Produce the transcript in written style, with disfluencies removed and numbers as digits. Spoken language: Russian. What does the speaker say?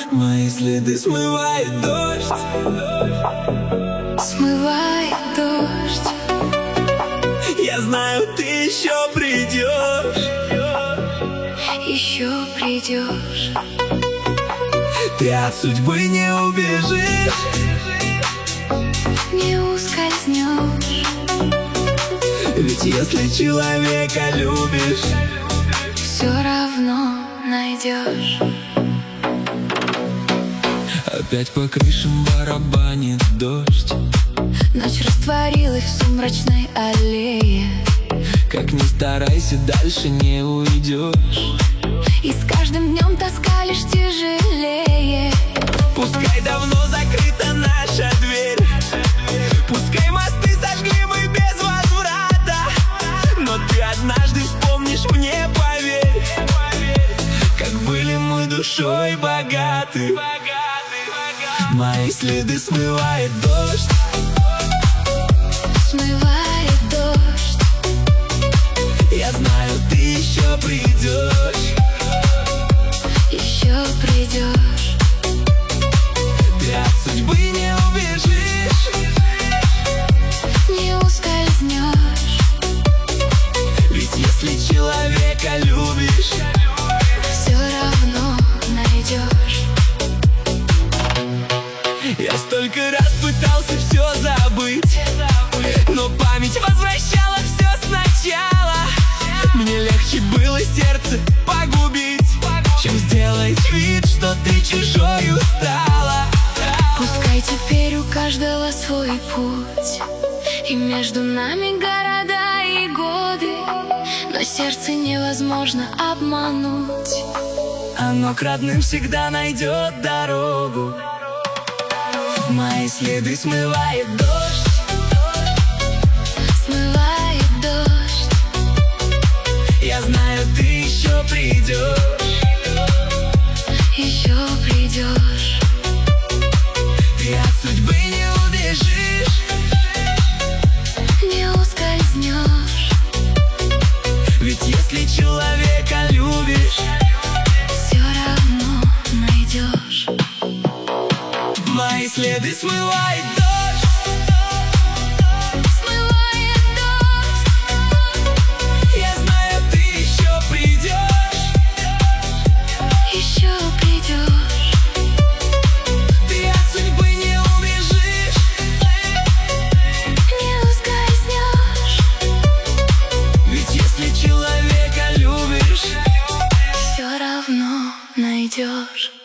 Мои следы смывает дождь. Смывает дождь. Я знаю, ты еще придешь. Еще придешь. Ты от судьбы не убежишь, не ускользнешь. ведь если человека любишь, все равно найдешь. опять по крышам барабанит дождь. Ночь растворилась в сумрачной аллее. Как ни старайся, дальше не уйдешь. И с каждым днем тоска лишь тяжелее. Пускай давно закрыта наша дверь, пускай мосты сожгли мы без возврата, но ты однажды вспомнишь мне, поверь, как были мы душой богаты. Мои следы смывает дождь. Смывает дождь. Я знаю, ты еще придешь. Еще придешь. Ты от судьбы не убежишь, не ускользнешь. ведь если человека любишь, все равно найдешь. я столько раз пытался все забыть, но память возвращала все сначала. Мне легче было сердце погубить, чем сделать вид, что ты чужою стала. Пускай теперь у каждого свой путь, и между нами города и годы, но сердце невозможно обмануть. Оно к родным всегда найдет дорогу. Мои следы смывает дождь. Смывает дождь. Я знаю, ты еще придешь. Еще придешь. Ты от судьбы не убежишь, не ускользнешь. ведь если человека любишь, все равно найдешь. мои следы смывает дождь. Смывает дождь. Я знаю, ты еще придешь. Еще придешь. Ты от судьбы не убежишь, Не ускользнешь. ведь если человека любишь, Все равно найдешь.